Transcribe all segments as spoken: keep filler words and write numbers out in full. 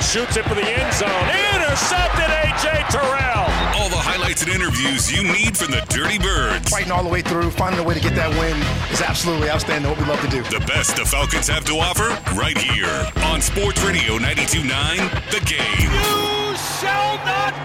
shoots it for the end zone. Intercepted, A J. Terrell. All the highlights and interviews you need from the Dirty Birds. Fighting all the way through, finding a way to get that win is absolutely outstanding. What we love to do. The best the Falcons have to offer right here on Sports Radio ninety-two point nine, The Game. You shall not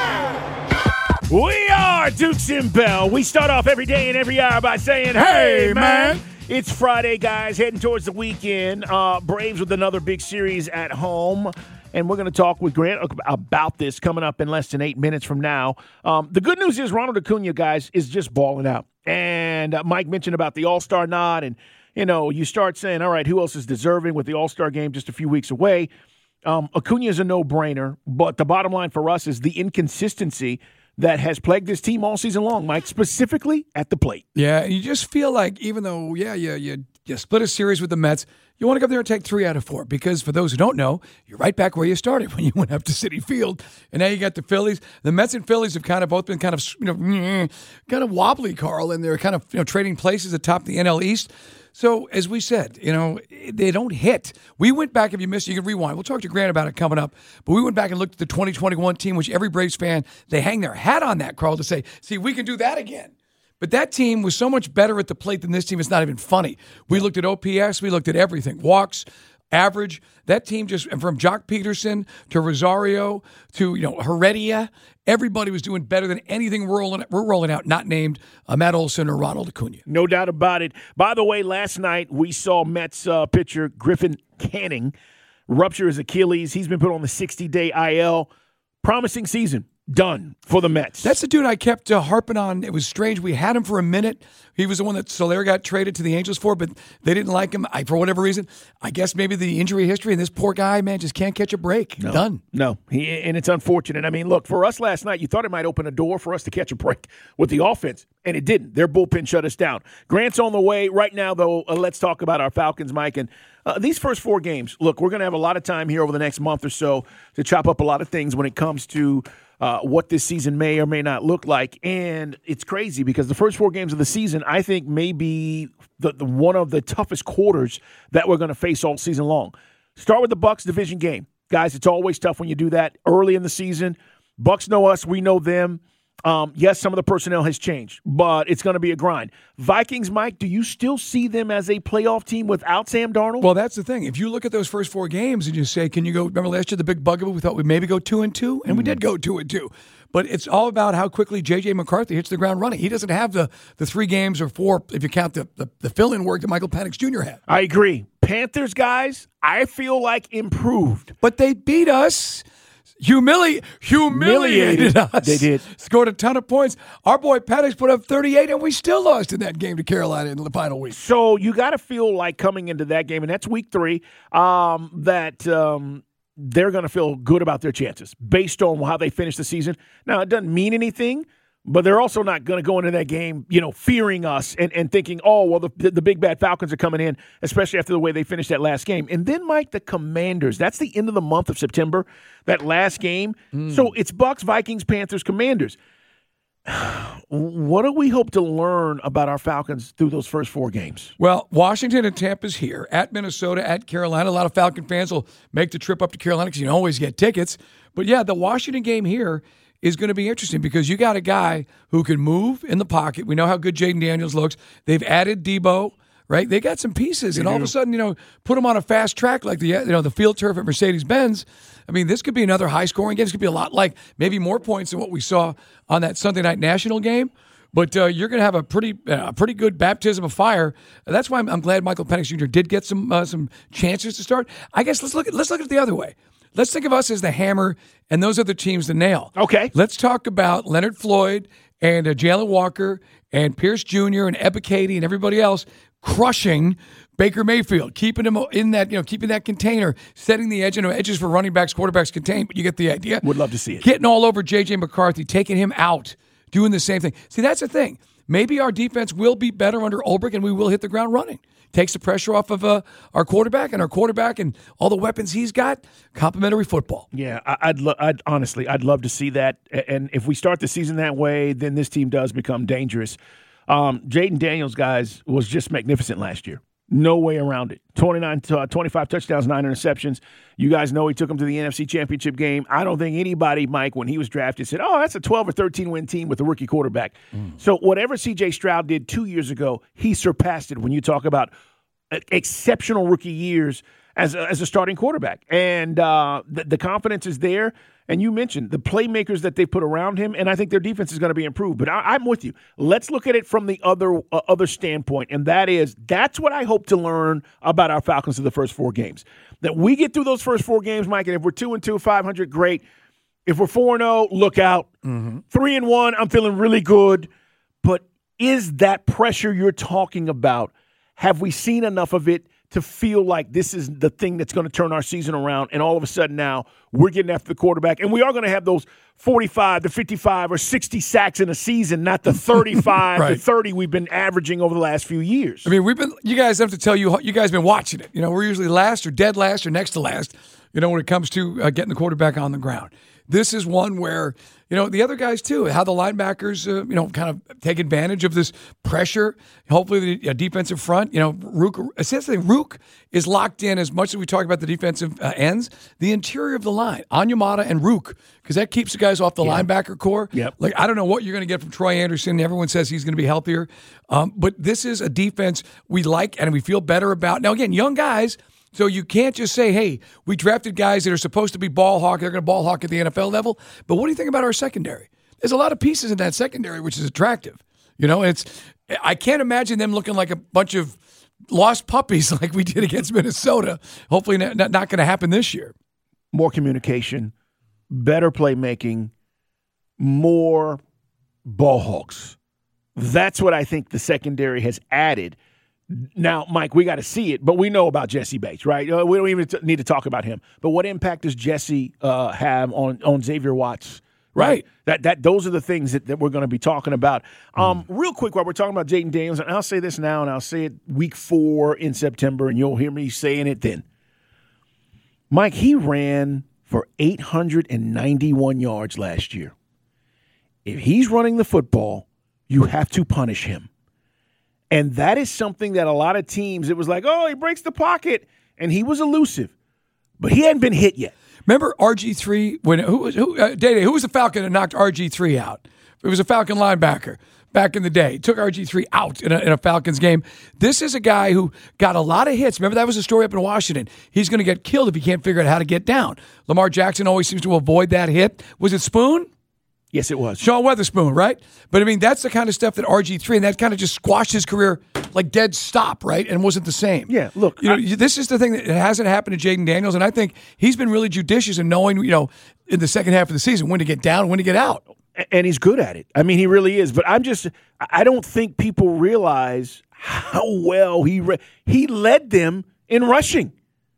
pass. We are Dukes and Bell. We start off every day and every hour by saying, hey, man. It's Friday, guys, heading towards the weekend. Uh, Braves with another big series at home. And we're going to talk with Grant about this coming up in less than eight minutes from now. Um, the good news is Ronald Acuna, guys, is just balling out. And uh, Mike mentioned about the All-Star nod. And, you know, you start saying, all right, who else is deserving with the All-Star game just a few weeks away? Um, Acuna is a no-brainer. But the bottom line for us is the inconsistency that has plagued this team all season long, Mike, specifically at the plate. Yeah, you just feel like even though, yeah, you, you, you split a series with the Mets, you want to go up there and take three out of four because for those who don't know, you're right back where you started when you went up to Citi Field, and now you got the Phillies. The Mets and Phillies have kind of both been kind of, you know, kind of wobbly, Carl, and they're kind of, you know, trading places atop the N L East. So, as we said, you know, they don't hit. We went back, if you missed it, you can rewind. We'll talk to Grant about it coming up. But we went back and looked at the twenty twenty-one team, which every Braves fan, they hang their hat on that, Carl, to say, see, we can do that again. But that team was so much better at the plate than this team. It's not even funny. We looked at O P S. We looked at everything. Walks, average. That team just, from Jock Peterson to Rosario to, you know, Heredia, everybody was doing better than anything we're rolling, we're rolling out, not named uh, Matt Olson or Ronald Acuna. No doubt about it. By the way, last night we saw Mets uh, pitcher Griffin Canning rupture his Achilles. He's been put on the sixty-day I L. Promising season. Done for the Mets. That's the dude I kept uh, harping on. It was strange. We had him for a minute. He was the one that Soler got traded to the Angels for, but they didn't like him I, for whatever reason. I guess maybe the injury history, and this poor guy, man, just can't catch a break. No, Done. No, he, and it's unfortunate. I mean, look, for us last night, you thought it might open a door for us to catch a break with the offense, and it didn't. Their bullpen shut us down. Grant's on the way. Right now, though, uh, let's talk about our Falcons, Mike. And uh, these first four games, look, we're going to have a lot of time here over the next month or so to chop up a lot of things when it comes to Uh, what this season may or may not look like. And it's crazy because the first four games of the season, I think, may be the, the one of the toughest quarters that we're going to face all season long. Start with the Bucs division game. Guys, it's always tough when you do that early in the season. Bucs know us. We know them. Um, yes, some of the personnel has changed, but it's going to be a grind. Vikings, Mike, do you still see them as a playoff team without Sam Darnold? Well, that's the thing. If you look at those first four games and you say, can you go, remember last year, the big bugaboo, we thought we'd maybe go two and two, and mm-hmm. we did go two and two. But it's all about how quickly J J. McCarthy hits the ground running. He doesn't have the the three games or four, if you count the, the, the fill-in work that Michael Penix Junior had. I agree. Panthers, guys, I feel like improved. But they beat us. Humili- humiliated, humiliated us. They did. Scored a ton of points. Our boy Penix put up thirty-eight, and we still lost in that game to Carolina in the final week. So you got to feel like coming into that game, and that's week three, um, that um, they're going to feel good about their chances based on how they finish the season. Now, it doesn't mean anything, but they're also not going to go into that game, you know, fearing us and, and thinking, oh, well, the, the big bad Falcons are coming in, especially after the way they finished that last game. And then, Mike, the Commanders. That's the end of the month of September, that last game. Mm. So it's Bucs, Vikings, Panthers, Commanders. What do we hope to learn about our Falcons through those first four games? Well, Washington and Tampa's here. At Minnesota, at Carolina. A lot of Falcon fans will make the trip up to Carolina because you can always get tickets. But, yeah, the Washington game here is going to be interesting because you got a guy who can move in the pocket. We know how good Jaden Daniels looks. They've added Debo, right? They got some pieces, they and all do. of a sudden, you know, put them on a fast track like the you know the field turf at Mercedes-Benz. I mean, this could be another high-scoring game. This could be a lot like maybe more points than what we saw on that Sunday Night National game. But uh, you're going to have a pretty, uh, pretty good baptism of fire. That's why I'm, I'm glad Michael Penix Junior did get some uh, some chances to start. I guess let's look at let's look at it the other way. Let's think of us as the hammer, and those are the teams to nail. Okay. Let's talk about Leonard Floyd and uh, Jalen Walker and Pierce Junior and Ebiketie and everybody else crushing Baker Mayfield, keeping him in that, you know, keeping that container, setting the edge, you know, edges for running backs, quarterbacks contain, but you get the idea. Would love to see it. Getting all over J J. McCarthy, taking him out, doing the same thing. See, that's the thing. Maybe our defense will be better under Ulbrich, and we will hit the ground running. Takes the pressure off of uh, our quarterback, and our quarterback and all the weapons he's got, complimentary football. Yeah, I'd, lo- I'd honestly, I'd love to see that. And if we start the season that way, then this team does become dangerous. Um, Jaden Daniels, guys, was just magnificent last year. No way around it. twenty-nine, uh, twenty-five touchdowns, nine interceptions. You guys know he took him to the N F C Championship game. I don't think anybody, Mike, when he was drafted, said, oh, that's a twelve or thirteen win team with a rookie quarterback. Mm. So whatever C J Stroud did two years ago, he surpassed it when you talk about exceptional rookie years as a, as a starting quarterback. And uh, the, the confidence is there. And you mentioned the playmakers that they put around him, and I think their defense is going to be improved. But I, I'm with you. Let's look at it from the other uh, other standpoint, and that is that's what I hope to learn about our Falcons in the first four games. That we get through those first four games, Mike, and if we're two and two, five hundred, great. If we're four and zero, look out. Mm-hmm. Three and one, I'm feeling really good. But is that pressure you're talking about? Have we seen enough of it to feel like this is the thing that's going to turn our season around, and all of a sudden now we're getting after the quarterback, and we are going to have those forty-five to fifty-five or sixty sacks in a season, not the thirty-five right. to thirty we've been averaging over the last few years. I mean, we've been. You guys have to tell you, you guys have been watching it. You know, we're usually last or dead last or next to last, you know, when it comes to uh, getting the quarterback on the ground. This is one where, you know, the other guys too, how the linebackers, uh, you know, kind of take advantage of this pressure. Hopefully the uh, defensive front, you know, Rook, essentially Rook is locked in as much as we talk about the defensive uh, ends, the interior of the line, Onyemata and Rook, because that keeps the guys off the yeah. linebacker core. Yep. Like, I don't know what you're going to get from Troy Anderson. Everyone says he's going to be healthier. Um, but this is a defense we like and we feel better about. Now, again, young guys. So you can't just say, hey, we drafted guys that are supposed to be ball hawk. They're going to ball hawk at the N F L level. But what do you think about our secondary? There's a lot of pieces in that secondary, which is attractive. You know, it's I can't imagine them looking like a bunch of lost puppies like we did against Minnesota. Hopefully not, not, not going to happen this year. More communication, better playmaking, more ball hawks. That's what I think the secondary has added. Now, Mike, we got to see it, but we know about Jesse Bates, right? Uh, we don't even t- need to talk about him. But what impact does Jesse uh, have on, on Xavier Watts? Right. right. That that those are the things that, that we're going to be talking about. Um, mm. Real quick, while we're talking about Jayden Daniels, and I'll say this now, and I'll say it week four in September, and you'll hear me saying it then. Mike, he ran for eight hundred ninety-one yards last year. If he's running the football, you have to punish him. And that is something that a lot of teams, it was like, oh, he breaks the pocket, and he was elusive. But he hadn't been hit yet. Remember R G three? When who was who? Uh, Day Day, who was the Falcon that knocked R G three out? It was a Falcon linebacker back in the day. He took R G three out in a, in a Falcons game. This is a guy who got a lot of hits. Remember, that was a story up in Washington. He's going to get killed if he can't figure out how to get down. Lamar Jackson always seems to avoid that hit. Was it Spoon? Yes, it was. Sean Weatherspoon, right? But, I mean, that's the kind of stuff that R G three, and that kind of just squashed his career like dead stop, right? And wasn't the same. Yeah, look. You know, I, this is the thing that hasn't happened to Jayden Daniels, and I think he's been really judicious in knowing, you know, in the second half of the season when to get down, when to get out. And he's good at it. I mean, he really is. But I'm just – I don't think people realize how well he re- he led them in rushing.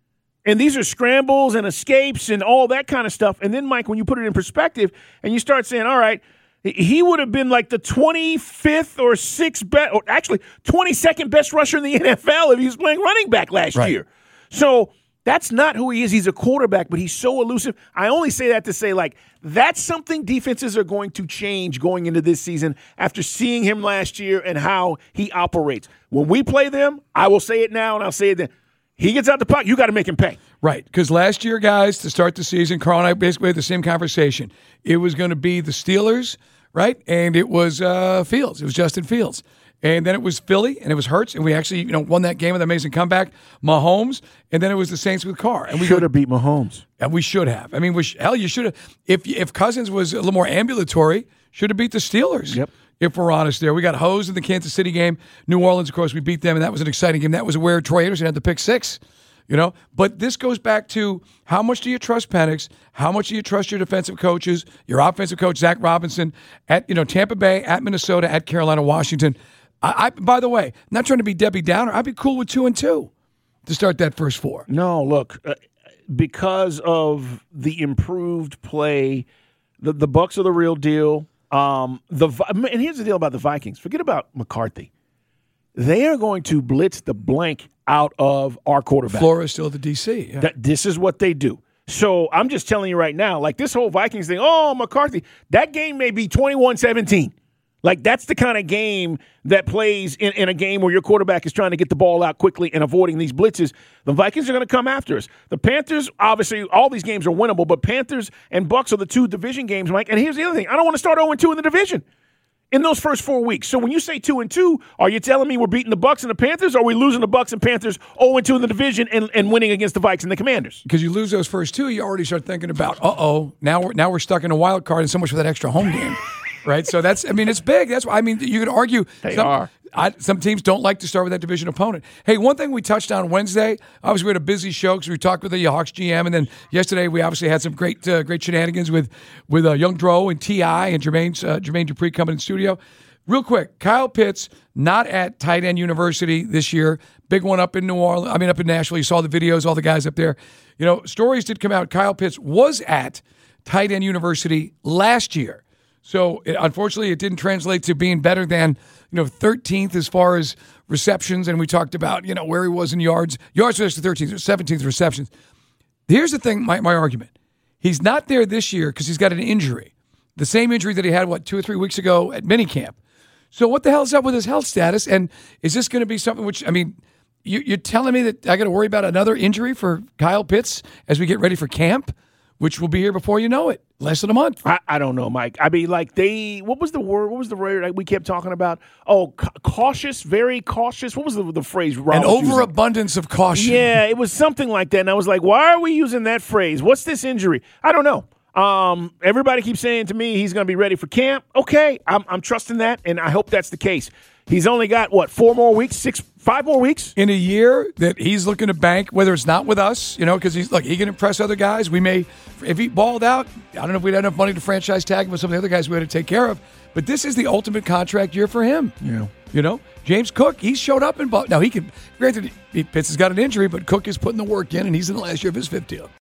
And these are scrambles and escapes and all that kind of stuff. And then, Mike, when you put it in perspective and you start saying, all right, he would have been like the twenty-fifth or sixth best, or actually twenty-second best rusher in the N F L if he was playing running back last right. year. So that's not who he is. He's a quarterback, but he's so elusive. I only say that to say, like, that's something defenses are going to change going into this season after seeing him last year and how he operates. When we play them, I will say it now and I'll say it then. He gets out the puck, you got to make him pay. Right, because last year, guys, to start the season, Carl and I basically had the same conversation. It was going to be the Steelers, right, and it was uh, Fields. It was Justin Fields. And then it was Philly, and it was Hurts, and we actually, you know, won that game with an amazing comeback. Mahomes, and then it was the Saints with Carr. And we should have beat Mahomes. And we should have. I mean, we sh- hell, you should have. If if Cousins was a little more ambulatory, should have beat the Steelers. Yep. If we're honest there. We got hosed in the Kansas City game. New Orleans, of course, we beat them, and that was an exciting game. That was where Troy Anderson had the pick six, you know. But this goes back to how much do you trust Penix? How much do you trust your defensive coaches, your offensive coach, Zach Robinson, at, you know, Tampa Bay, at Minnesota, at Carolina, Washington. I, I by the way, I'm not trying to be Debbie Downer. I'd be cool with two and two to start that first four. No, look, uh, because of the improved play, the, the Bucs are the real deal. Um, the and here's the deal about the Vikings. Forget about McCarthy. They are going to blitz the blank out of our quarterback. Flores still the D C. Yeah. That, this is what they do. So I'm just telling you right now, like this whole Vikings thing, oh, McCarthy, that game may be twenty-one seventeen. Like, that's the kind of game that plays in, in a game where your quarterback is trying to get the ball out quickly and avoiding these blitzes. The Vikings are going to come after us. The Panthers, obviously, all these games are winnable, but Panthers and Bucks are the two division games, Mike. And here's the other thing. I don't want to start oh and two in the division in those first four weeks. So when you say two and two, are you telling me we're beating the Bucks and the Panthers, or are we losing the Bucks and Panthers oh and two in the division and, and winning against the Vikes and the Commanders? Because you lose those first two, you already start thinking about, uh-oh, now we're, now we're stuck in a wild card and so much for that extra home game. Right, so that's, I mean, it's big. That's why, I mean, you could argue they some, are. I, some teams don't like to start with that division opponent. Hey, one thing we touched on Wednesday, obviously we had a busy show because we talked with the Hawks G M, and then yesterday we obviously had some great uh, great shenanigans with with uh, Young Dro and T I and Jermaine, uh, Jermaine Dupri coming in studio. Real quick, Kyle Pitts not at Tight End University this year. Big one up in New Orleans, I mean up in Nashville. You saw the videos, all the guys up there. You know, stories did come out. Kyle Pitts was at Tight End University last year. So, it, unfortunately, it didn't translate to being better than, you know, thirteenth as far as receptions. And we talked about, you know, where he was in yards. Yards was the thirteenth or seventeenth receptions. Here's the thing, my, my argument. He's not there this year because he's got an injury. The same injury that he had, what, two or three weeks ago at minicamp. So what the hell's up with his health status? And is this going to be something which, I mean, you, you're telling me that I got to worry about another injury for Kyle Pitts as we get ready for camp, which will be here before you know it. Less than a month. I, I don't know, Mike. I mean, like they, what was the word? What was the word that we kept talking about? Oh, ca- cautious, very cautious. What was the, the phrase? Rob An overabundance of caution. Yeah, it was something like that. And I was like, why are we using that phrase? What's this injury? I don't know. Um, everybody keeps saying to me he's going to be ready for camp. Okay, I'm, I'm trusting that, and I hope that's the case. He's only got, what, four more weeks, six, five more weeks? In a year that he's looking to bank, whether it's not with us, you know, because he's, look, he can impress other guys. We may, if he balled out, I don't know if we'd have enough money to franchise tag him with some of the other guys we had to take care of, but this is the ultimate contract year for him. Yeah. You know, James Cook, he showed up in, now he can, granted, Pitts has got an injury, but Cook is putting the work in, and he's in the last year of his fifth deal.